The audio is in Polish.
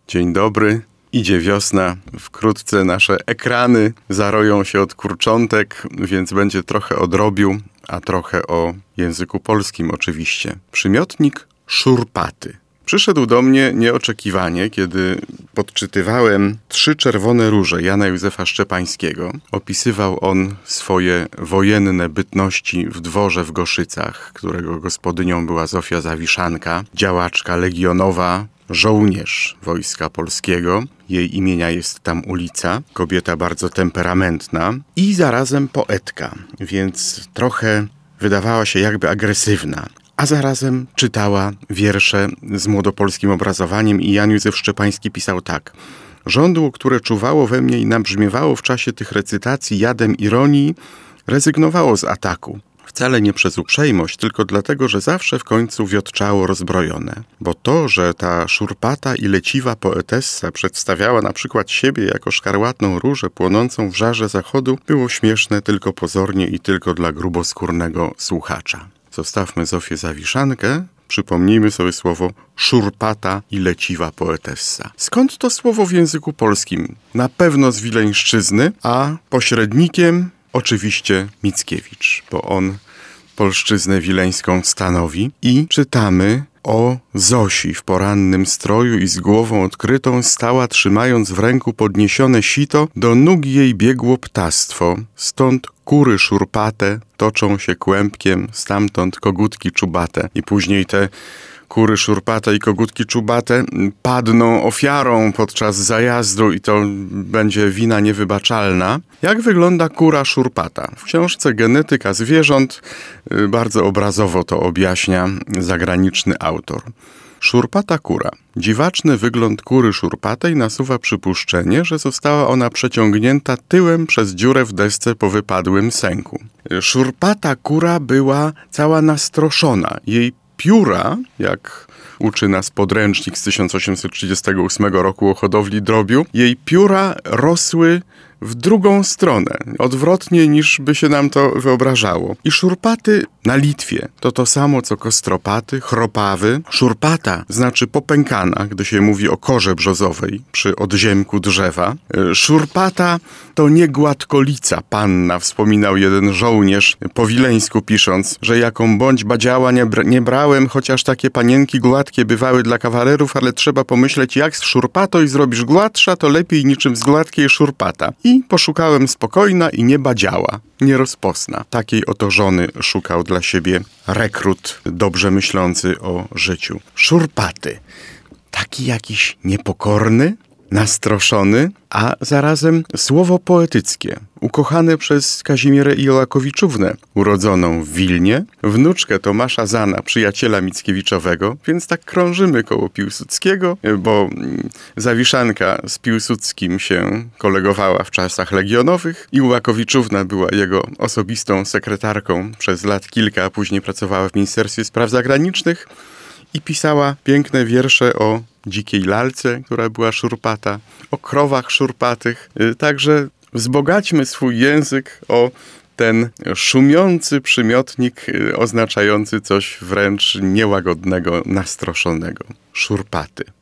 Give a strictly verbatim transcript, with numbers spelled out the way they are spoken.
Dzień dobry. Idzie wiosna. Wkrótce nasze ekrany zaroją się od kurczątek, więc będzie trochę o drobiu, a trochę o języku polskim oczywiście. Przymiotnik szurpaty. Przyszedł do mnie nieoczekiwanie, kiedy podczytywałem Trzy czerwone róże Jana Józefa Szczepańskiego. Opisywał on swoje wojenne bytności w dworze w Goszycach, którego gospodynią była Zofia Zawiszanka, działaczka legionowa, żołnierz Wojska Polskiego. Jej imienia jest tam ulica. Kobieta bardzo temperamentna i zarazem poetka, więc trochę wydawała się jakby agresywna. A zarazem czytała wiersze z młodopolskim obrazowaniem i Jan Józef Szczepański pisał tak. Żądło, które czuwało we mnie i nabrzmiewało w czasie tych recytacji jadem ironii, rezygnowało z ataku. Wcale nie przez uprzejmość, tylko dlatego, że zawsze w końcu wiotczało rozbrojone. Bo to, że ta szurpata i leciwa poetessa przedstawiała na przykład siebie jako szkarłatną różę płonącą w żarze zachodu, było śmieszne tylko pozornie i tylko dla gruboskórnego słuchacza. Zostawmy Zofię Zawiszankę, przypomnijmy sobie słowo szurpata i leciwa poetessa. Skąd to słowo w języku polskim? Na pewno z wileńszczyzny, a pośrednikiem oczywiście Mickiewicz, bo on polszczyznę wileńską stanowi i czytamy o Zosi w porannym stroju i z głową odkrytą stała, trzymając w ręku podniesione sito, do nóg jej biegło ptactwo, stąd kury szurpate toczą się kłębkiem, stamtąd kogutki czubate. I później te kury szurpate i kogutki czubate padną ofiarą podczas zajazdu i to będzie wina niewybaczalna. Jak wygląda kura szurpata? W książce Genetyka zwierząt bardzo obrazowo to objaśnia zagraniczny autor. Szurpata kura. Dziwaczny wygląd kury szurpatej nasuwa przypuszczenie, że została ona przeciągnięta tyłem przez dziurę w desce po wypadłym sęku. Szurpata kura była cała nastroszona. Jej pióra, jak uczy nas podręcznik z tysiąc osiemset trzydziestego ósmego roku o hodowli drobiu, jej pióra rosły w drugą stronę, odwrotnie niż by się nam to wyobrażało. I szurpaty na Litwie to to samo co kostropaty, chropawy. Szurpata znaczy popękana, gdy się mówi o korze brzozowej przy odziemku drzewa. Szurpata to nie gładkolica panna, wspominał jeden żołnierz po wileńsku pisząc, że jaką bądź badziała nie, br- nie brałem, chociaż takie panienki gładkie bywały dla kawalerów, ale trzeba pomyśleć, jak z szurpatą i zrobisz gladsza, to lepiej niczym z gładkiej szurpata. I poszukałem spokojna i nie badziała, nie rozposna. Takiej oto żony szukał dla siebie rekrut dobrze myślący o życiu. Szurpaty. Taki jakiś niepokorny, nastroszony, a zarazem słowo poetyckie, ukochane przez Kazimierę Iolakowiczównę, urodzoną w Wilnie, wnuczkę Tomasza Zana, przyjaciela Mickiewiczowego, więc tak krążymy koło Piłsudskiego, bo Zawiszanka z Piłsudskim się kolegowała w czasach legionowych. Iolakowiczówna była jego osobistą sekretarką przez lat kilka, a później pracowała w Ministerstwie Spraw Zagranicznych i pisała piękne wiersze o dzikiej lalce, która była szurpata, o krowach szurpatych. Także wzbogaćmy swój język o ten szumiący przymiotnik oznaczający coś wręcz niełagodnego, nastroszonego. Szurpaty.